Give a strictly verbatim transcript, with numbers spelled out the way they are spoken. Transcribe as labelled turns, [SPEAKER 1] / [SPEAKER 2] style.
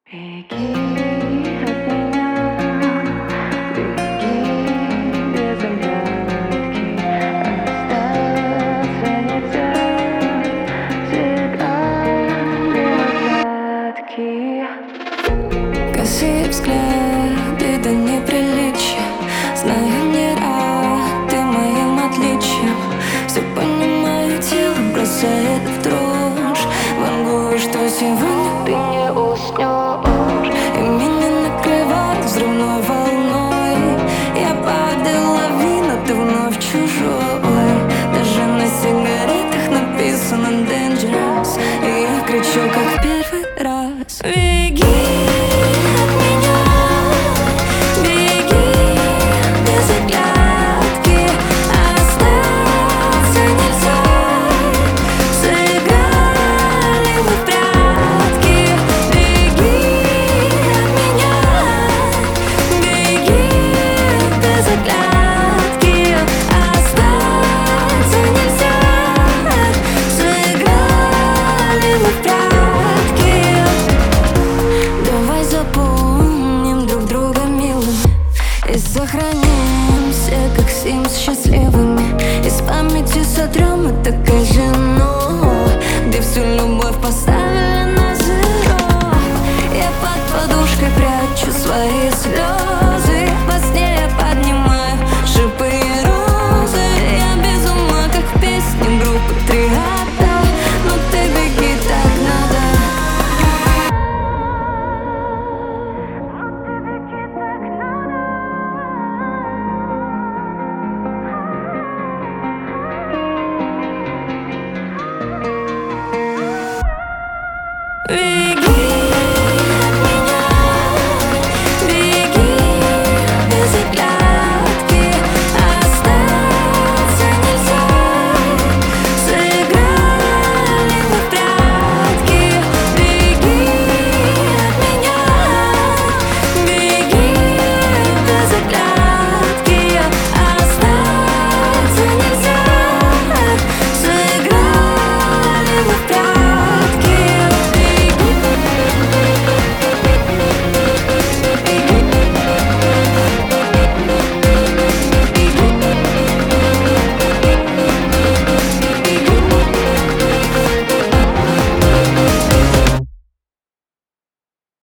[SPEAKER 1] Беги от меня, беги без оглядки, остаться нельзя, сигнальные разрядки. Косые взгляды до неприличия, знаю, не рад ты моим отличием. Все понимаю, тело бросает в дрожь, вангую, что сегодня ты не уснешь.